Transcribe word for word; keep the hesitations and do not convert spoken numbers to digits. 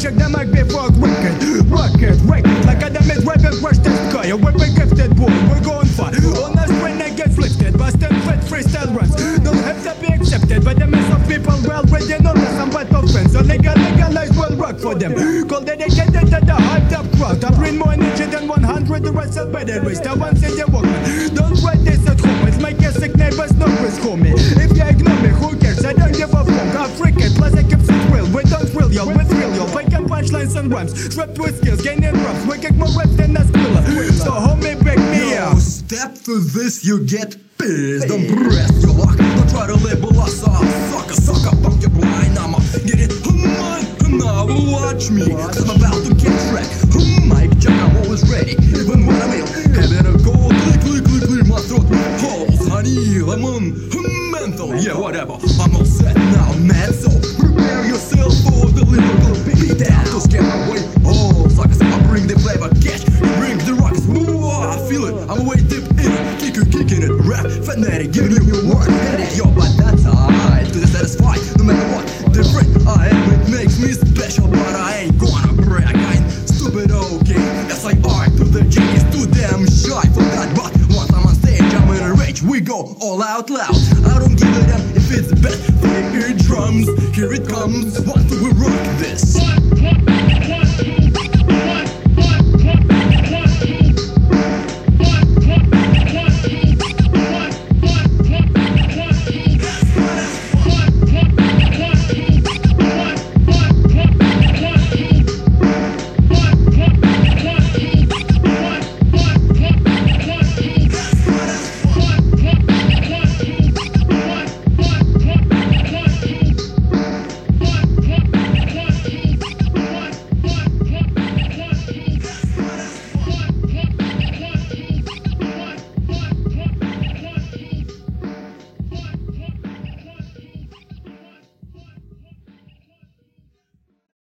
check the mic before wicked. Rocket, wicked, like a damaged weapon, rush that guy. A weapon gifted boy, we're going far. On us when I get lifted, busted fit freestyle runs. Don't have to be accepted by the mass of people. Well, ready, no, there's some bad of friends. So legal, legalize will work for them. Call dedicated to the hyped up crowd. I bring more energy than one hundred, the rest are better race. The ones in the walk. Don't write this at home, it's make your sick neighbors no risk for me. If you ignore me, who cares? I don't give a fuck. I'm freaking, plus I keep it real. We don't thrill y'all, we thrill y'all. Faking punchlines and rhymes, strapped with skills, gaining raps. We kick more reps than a squiller. So homie, break me out. Step to this, you get pissed. Don't press your luck, don't try to label us off. Sucker, sucker, punk your blind. I'ma get it, mine. Now watch me, cause I'm about to get wrecked. Mic check, I'm always ready, even when I'm ill. I better go click, click, click, clear my throat with holes. Honey, lemon, mental, yeah, whatever. I'm all set now, man, so prepare yourself for the lyrical beat down. Don't scare away, oh, suckers, I bring the flavor, catch, bring the rocks. Ooh, I feel it, I'm way deep in it. Kick it, kicking it, rap, fanatic, giving you your word. Headache, yo, but that's alright, to the satisfied, no matter what. Different I am, it makes me special, but I ain't gonna brag. I ain't stupid, okay. S I R to the G is too damn shy for that, but once I'm on stage, I'm in a rage. We go all out loud. I don't give a damn if it's bad. They hear drums, here it comes. One